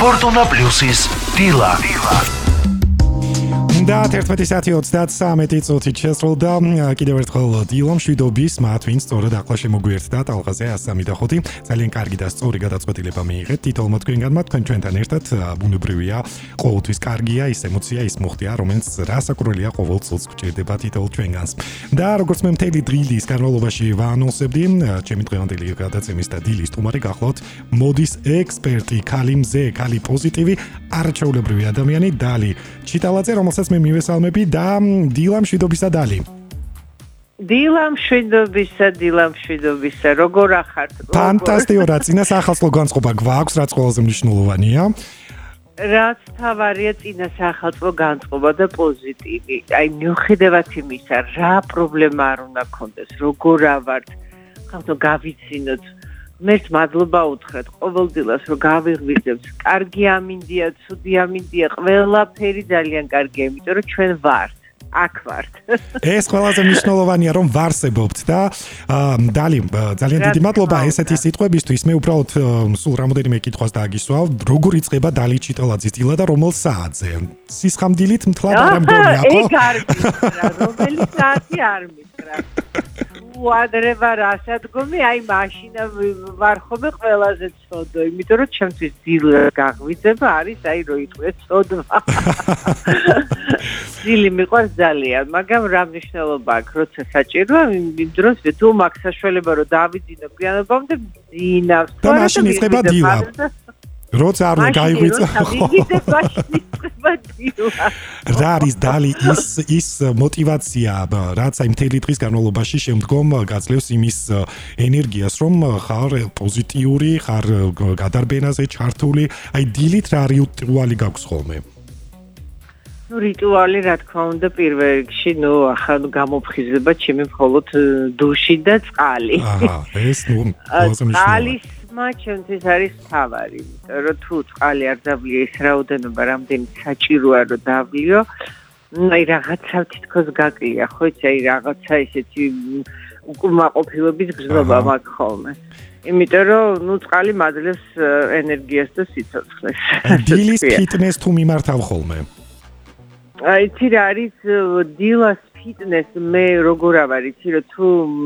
Fortuna Plus-ის დილა. და 11:33 წუთით შესრულდა კიდევ ერთხელ დილა მშვიდობის მათ ვინც სწორად ახლა შემოგვიერთდა ტალღაზე 103.5 ძალიან კარგი და სწორი გადაწყვეტილება მიიღეთ თითოეულმა თქვენგანმა თქვენ ჩვენთან ერთად ბუნებრივია ყოველთვის კარგია ის ემოცია ის მოხდია რომელიც რასაკურველია ყოველ წელს გვჭირდება თითოეულ ჩვენგანს და როგორც მე მთელი დღის განმავლობაში ვაანონსებდი ჩემი დღევანდელი გადაცემის და დილის სტუმარი გახლავთ მოდის ექსპერტი ქალი მზე ქალი პოზიტივი არაჩვეულებრივი ადამიანი დალი ჩიტალაძე რომელსაც მე მივესალმები და დილა მშვიდობისა დალი. დილა მშვიდობისა, როგორ ახართ? ფანტასტიკურია, წინას ახალწლო განწყობა გვაქვს, რაც ყველაზე მნიშვნელოვანია. რაც თავარია წინას ახალწლო განწყობა და პოზიტივი. აი მიუხედავად იმისა, რა პრობლემა არ უნდა გქონდეს, როგორ ავართ, ხალხო გავიცინოთ. მერც მადლობა უთხრათ ყოველ დილას რომ გავიღვიძებთ. კარგი ამინდია, ცუდი ამინდია, ყველაფერი ძალიან კარგია, იმიტომ რომ ჩვენ ვართ, აქ ვართ. ეს ყველაზე მნიშვნელოვანია რომ ვარსებობთ და დალი ძალიან დიდი მადლობა ესეთი სიტყვებისთვის. მე უბრალოდ სულ რამოდენიმე კითხვას დააგისვავ, როგორ იწყება დალი ჩიტალაძის დილა და რომელ საათზე? სისხამდილით მთლად არ ამგონია, ხო? ეგ არ მითხრა, რომელი საათი არ მითხრა. ადრე ვარ ასადგომი, აი მაშინა ვარ ხოლმე ყველაზე ცოდო, იმიტომ რომ ჩემთვის დილა გაღვიძება არის, აი რო იყვე ცოდვა. დილი მიყვარს ძალიან, მაგრამ რა მნიშვნელობა აქვს, როცა საჭიროა, იმ დროს თუ მაქვს საშუალება რომ დავიძინო გვიანობამდე, ძინავს. და მაშინ იწყება დილა. როცა არ გაიღვიძა, რა არის დალი ის მოტივაცია, რაც აი მთელი დღის განმავლობაში შემდგომ გაძლევს იმის ენერგიას, რომ ხარ პოზიტიური, ხარ გადარბენაზე ჩართული, აი დილით რა რიტუალი გაქვს ხოლმე? რიტუალი რა თქმა უნდა პირველ რიგში, ახლა გამოფხიზება ჩემი მხოლოდ დუში და წყალი. აჰა, ეს ყველაზე მნიშვნელოვანია. ჩემთვის არის თავარი, რომ თუ წყალი არ დავლია ის რაოდენობა, რამდენი საჭიროა რომ დავლიო, აი რაღაცა თითქოს გაკლია, ხო იცი, აი რაღაცა ისეთი უკმაყოფილების გზნობა მაქვს ხოლმე. იმიტომ რომ წყალი მაძლევს ენერგიას და სიცოცხლეს. დილის ფიტნეს თუ მიმართავ ხოლმე? იცი რა არის დილას ფიტნეს მე როგორ ავარ, იცი რომ თუ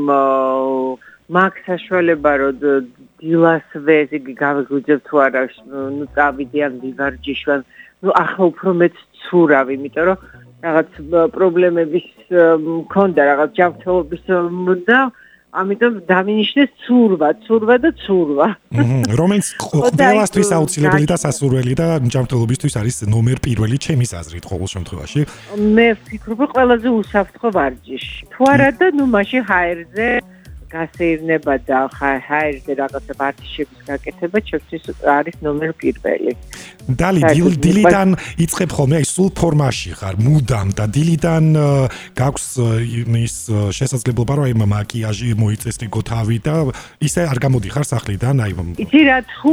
მაქვს საშუალება რომ დილას ვეზი გავიგვიძებ თუ არა, წავიდე ან ვივარჯიშვალ, ახლა უფრო მეც ცურავ, იმიტომ რომ რაღაც პრობლემების მქონდა, რაღაც ჯანმრთელობის მდა, ამიტომ დავინიშნეს ცურვა და ცურვა. რომელიც ყველასთვის აუცილებელი და სასურველი და ჯანმრთელობისთვის არის ნომერ პირველი ჩემის აზრით ყოველ შემთხვევაში. მე ვფიქრობ, ყველაზე უსაფრთხო ვარჯიში. თუ არა და მაშინ ჰაერზე გასეირნება და ჰაერზე რაღაცა ვარჯიშების გაკეთება ჩემთვის არის ნომერ პირველი. დალი დილიდან იწყებ ხოლმე, აი სულ ფორმაში ხარ, მუდამ და დილიდან გაქვს ის შესაძლებლობა რომ აი მაკიაჟი მოიწესრიგო თავი და ისე არ გამოდიხარ სახლიდან, აი იცი რა, თუ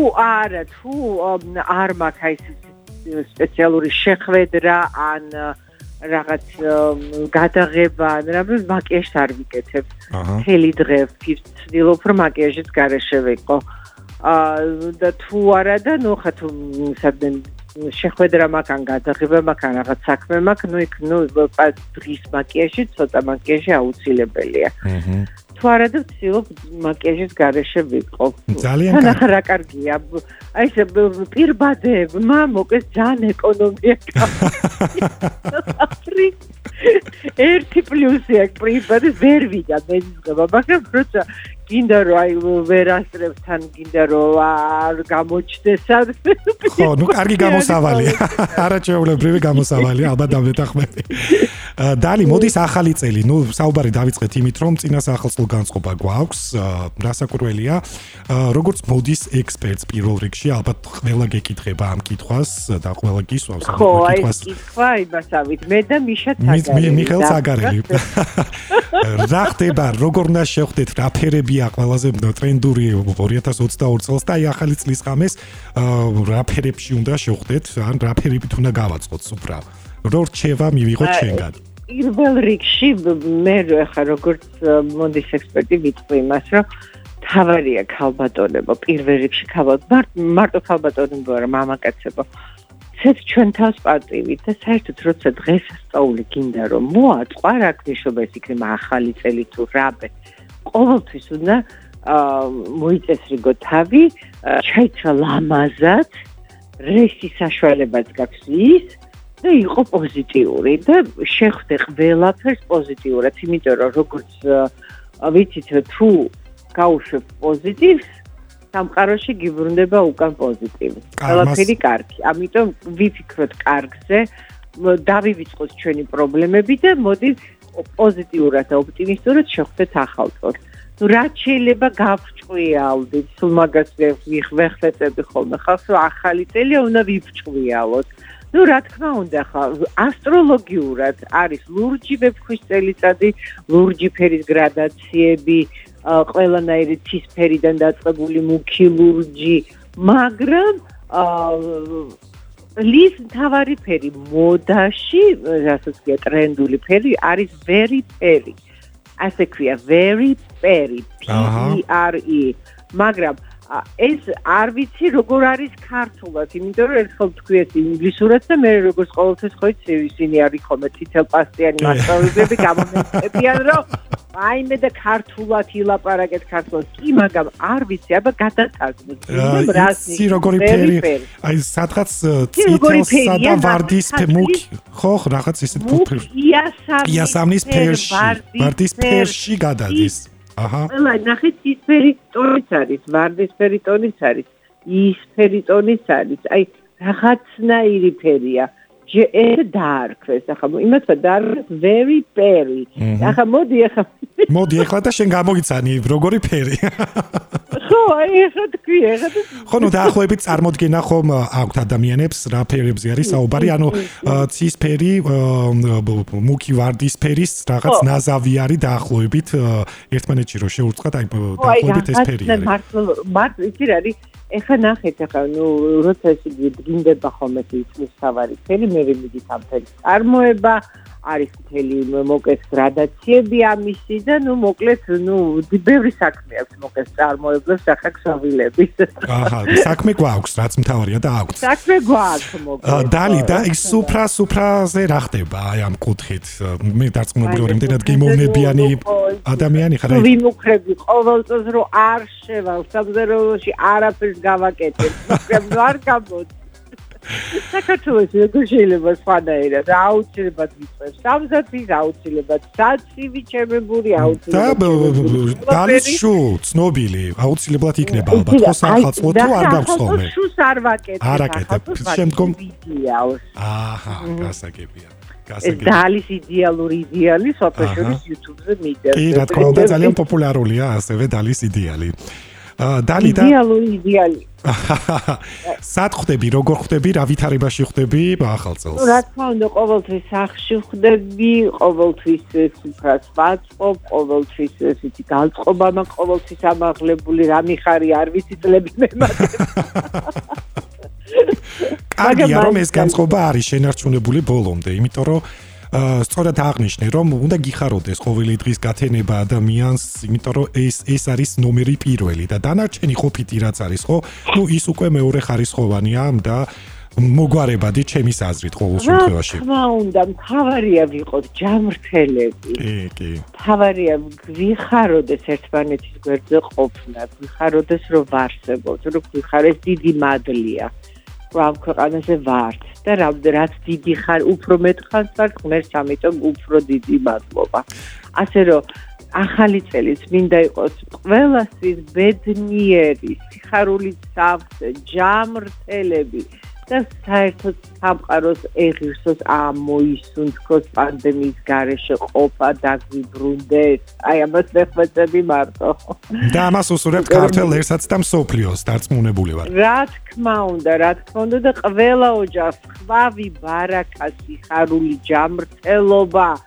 არ მაქვს აი სპეციალური შეხვედრა ან რაღაც გადაღება, რამე მაკიაჟს არ ვიკეთებ. მთელი დღე ვცდილობ რომ მაკიაჟიც გარეშე ვიყო. და თუ არა და ხა თუ შეხვედრა მაქვს, გადაღება მაქვს, რაღაც საქმე მაქვს, იქ დღის მაკიაჟი, ცოტა მაკიაჟი აუცილებელია. თუ არა და ვცდილობ მაკიაჟის გარეშე ვიყო. ძალიან რა კარგია. აი ეს პირბადებმა მოკეს ძალიან ეკონომია გავა. ერთი პლუსი აქვს პირბადე ვერ ვიდა მეზღება, მაგრამ როცა გინდა რომ აი ვერ ასწრებს თან გინდა რომ არ გამოჩდეს არ ხო, კარგი გამოსავალია. არაჩვეულებრივი გამოსავალია, ალბათ დამეთახმები. დალი, მოდის ახალი წელი. საუბარი დავიწყეთ იმით, რომ წინას ახალწლო განწყობა გვაქვს, რასაკურველია. როგორც მოდის ექსპერტს პირველ რიგში, ალბათ ყველა გეკითხება ამ კითხვას და ყველა გისვავს ამ კითხვას. ხო, აი კითხვა იმასავით, მე და მიშა ცაგარელი. მიხეილ ცაგარელი. რა ხდება, როგორ უნდა შევხვდეთ, რა ფერებია ყველაზე ტრენდური 2022 წელს და აი ახალი წლის ღამეს რა ფერებში უნდა შევხვდეთ, ან რა ფერებით უნდა გავაწყოთ უბრალოდ. რო რჩევა მივიღოთ შენგან. პირველ რიგში მე ახლა როგორც მოდის ექსპერტი ვიტყვი იმას, რომ თავარია ქალბატონებო, პირველ რიგში მარტო ქალბატონებო არა, მამაკაცებო. ცეთ ჩვენ თავს პატივით და საერთოდ როცა დღესასწაული გინდა რომ მოაწყვა, რა გნიშნობა ეს იქნება ახალი წელი თუ რაბე. ყოველთვის უნდა მოიწესრიგო თავი, ჩაიცა ლამაზად, რესი საშუალებაც გაქვს ის და იყო პოზიტიური და შეხვდე ყველაფერს პოზიტიურად, იმიტომ რომ როგორც ვიცით თუ გაუშვებ პოზიტივს სამყაროში გიბრუნდება უკან პოზიტივი. ყველაფერი კარგი. ამიტომ ვიფიქროთ კარგზე, დავივიწყოთ ჩვენი პრობლემები და მოდი პოზიტიურად და ოპტიმისტურად შევხვდეთ ახალ წელს. თუ რაც შეიძლება გავჭყვიალდით, სულ მაგას ვიხმეტები ხოლმე ხალხს, რომ ახალი წელია უნდა ვიფჭყვიალოთ. ნუ რა თქმა უნდა, ხა ასტროლოგიურად არის ლურჯი ვეფხვის წელიწადი, ლურჯი ფერის გრადაციები, ყველანაირი ცისფერიდან დაწყებული მუქი ლურჯი, მაგრამ ლის მთავარი ფერი მოდაში, რასაც ქვია ტრენდული ფერი, არის very peri. ასე ქვია very peri, P-E-R-E. მაგრამ ეს არ ვიცი როგორ არის ქართულად, იმიტომ რომ ერთხელ თქვი ეს ინგლისურად და მე როგორც ყოველთვის ხო იცი ისინი არის ხოლმე თითელპასტიანი მასწავლებლები გამომეწებიან რომ აიმე და ქართულად ილაპარაკეთ ქართულად. კი, მაგრამ არ ვიცი, აბა გადატარგმნოთ. ისი როგორი ფერი, აი სადღაც წითელსა და ვარდისფერ მუქი, ხო, რაღაც ისეთ ფერი. იასამნის ფერში, ვარდის ფერში გადადის. აჰა. ყველა ნახეთ ცისფერი ტონიც არის, ვარდისფერი ტონიც არის, იისფერი ტონიც არის. აი რაღაცნაირი ფერია. ეს დაარქვეს, ახლა იმათმა დაარქვეს very peri. ახლა მოდი ახლა და შენ გამოიცანი როგორი ფერი. ხო, აი ახლა თქვი, ახლა ხო, ნუ დაახლოებით წარმოდგენა ხომ აქვთ ადამიანებს რა ფერებზე არის საუბარი, ანუ ცისფერი, მუქი ვარდისფერის რაღაც ნაზავი არის დაახლოებით ერთმანეთში რო შეურწყათ, აი დაახლოებით ეს ფერი არის. მარტო იცი რა არის ეხა ნახეთ, ახლა ნუ როცა ეს გინდება ხოლმე ის თავარი ფერი, მე ვიმიდით ამ ფერის წარმოება, არის მთელი მოკეს გრადაციები ამისი და ნუ მოკლედ ნუ ბევრი საქმე აქვს მოკეს წარმოებლებს ახლა ქსოვილების. აჰა, საქმე გვაქვს, რაც მთავარია და აქვს. საქმე გვაქვს მოკლედ. დალი და ის სუფრაზე რა ხდება აი ამ კუთხით? მე დარწმუნებული ვარ, იმდენად გემოვნებიანი ადამიანი ხარ. ვიმუქრები ყოველ წელს რომ არ შევალ სამზარეულოში არაფერს გავაკეთებ, მაგრამ არ გამოდის. საქართველოს როგორ შეიძლება სხვანაირად აუცილებლად ვიწყებს სამზადis აუცილებლად საცივი ჩემებური აუცილებლად და დალის შუ ცნობილი აუცილებლად იქნება ალბათ ხო სახელმწიფო თუ არ გაქვს ხოლმე შუს არ ვაკეთებ არ აკეთებ შემდგომ ვიდეოს აჰა გასაგებია დალის იდეალური идеალი სოფაშორის YouTube-ზე მიდევს კი რა თქმა უნდა ძალიან პოპულარულია ასევე დალის იდეალი დალი და იდეალი სად ხვდები, როგორ ხვდები, რა ვითარებაში ხვდები ახალ წელს? რა თქმა უნდა, ყოველთვის სახში ხვდები, ყოველთვის სუფრას ვაწყობ, ყოველთვის ისეთი განწყობა მაქვს, ყოველთვის ამაღლებული რა მიხარი არ ვიცი წლები მემატებ. კარგია რომ ეს განწყობა არის შენარჩუნებული ბოლომდე, იმიტომ რომ სწორად აღნიშნე რომ უნდა გიხაროდეს ყოველი დღის გათენება ადამიანს, იმიტომ რომ ეს არის ნომერი პირველი და დანარჩენი ყოფითი რაც არის, ხო? ნუ ის უკვე მეორე ხარისხოვანია და მოგვარებადი ჩემის აზრით ყოველ შემთხვევაში. რა თქმა უნდა, მთავარია ვიყოთ ჯამრთელები. კი. მთავარია ვიხაროდეს ერთმანეთის გვერდზე ყოფნა, ვიხაროდეს რომ ვარსებოთ, რომ ვიხარეს დიდი მადლია. ამ ქვეყანაზე ვართ და რაც დიდი ხარ, უფრო მეტ ხანს ვართ, ღმერთს ამიტომ უფრო დიდი მადლობა. ასე რომ ახალი წელიც მინდა იყოს ყველასთვის ბედნიერი, სიხარული სავსე, ჯამრთელები და საერთოდ სამყაროს ეღირსოს ამოისუნთქოს პანდემიის გარეშე ყოფა დაგვიბრუნდეს. აი ამას ვეხმეწები მარტო. და ამას უსურვებთ ქართველ ერსაც და მსოფლიოს დარწმუნებული ვარ. რა თქმა უნდა და ყველა ოჯახს ხვავი ბარაკა, სიხარული ჯამრთელობა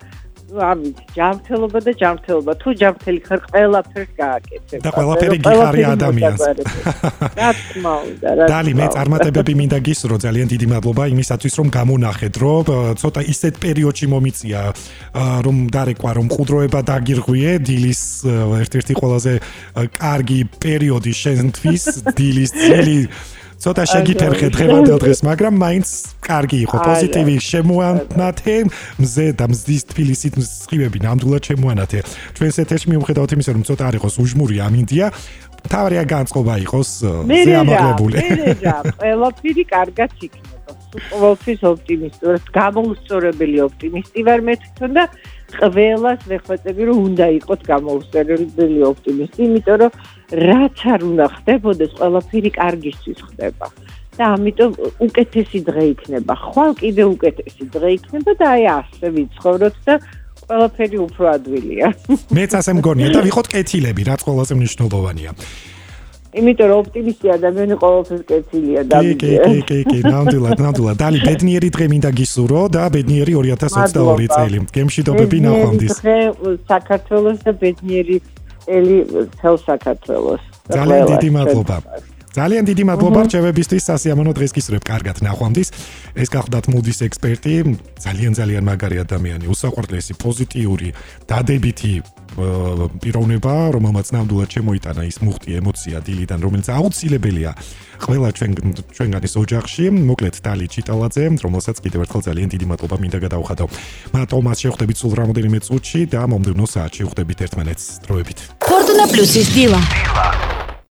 ამით ჯანმრთელობა და ჯანმრთელობა. თუ ჯანმრთელი ხარ, ყველაფერს გააკეთებ. და ყველაფერი გიხარი ადამიანს. რა თქმა უნდა, რა. დალი, მე წარმატებები მინდა გისურვო, ძალიან დიდი მადლობა იმისათვის, რომ გამონახეთ, რომ ცოტა ისეთ პერიოდში მომიწია, რომ დარეკვა, რომ მყუდროება დაგირღვიე, დილის ერთ-ერთი ყველაზე კარგი პერიოდი შენთვის, დილის ძილი ცოტა შეგიფერხე დღევანდელ დღეს, მაგრამ მაინც კარგი იყო, პოზიტივი შემოანათე, მზე და მზის თბილისით მსხივები ნამდვილად შემოანათე. ჩვენს ეთერში მიუხედავად იმისა, რომ ცოტა არ იყოს უჟმური ამინდია, თავია განწყობა იყოს ზეამაღლებული. მე რა, ყველაფერი კარგად იქნება. ყოველთვის ოპტიმისტური, გამოუსწორებელი ოპტიმისტი ვარ მე თვითონ და ყველას ვეხვეწები, რომ უნდა იყოს გამოუსწორებელი ოპტიმისტი, იმიტომ რომ რაც არ უნდა ხდებოდეს, ყველაფერი კარგისთვის ხდება. და ამიტომ უკეთესი დღე იქნება. ხვალ კიდე უკეთესი დღე იქნება და აი ასე ვიცხოვროთ და ყველაფერი უფრო ადვილია. მეც ასე მგონია და ვიყოთ კეთილები, რაც ყველაზე მნიშვნელოვანია. იმიტომ რომ ოპტიმისტი ადამიანი ყოველთვის კეთილია და კი, ნამდვილად. დალი, ბედნიერი დღე მინდა გისურვო და ბედნიერი 2022 წელი. გემშვიდობები ნახვამდის. საქართველოს და ბედნიერი წელი მთელ საქართველოს. ძალიან დიდი მადლობა რჩევებისთვის, სასიამოვნო დღეს გისურვებ, კარგად ნახვამდის. ეს გახდათ მუდის ექსპერტი, ძალიან მაგარი ადამიანი, უსაყვარლესი, პოზიტიური, დადებითი პიროვნება, რომელმაც ნამდვილად შემოიტანა ის მუხტი ემოცია დილიდან, რომელიც აუცილებელია ყველა ჩვენგანის ოჯახში. მოკლედ დალი ჩიტალაძე, რომელსაც კიდევ ერთხელ ძალიან დიდი მადლობა მინდა გადავხადო. მათომას შევხვდებით სულ რამოდენიმე წუთში და მომდევნო საათში ვხვდებით ერთმანეთს. დროებით. Fortuna Plus-ის დილა.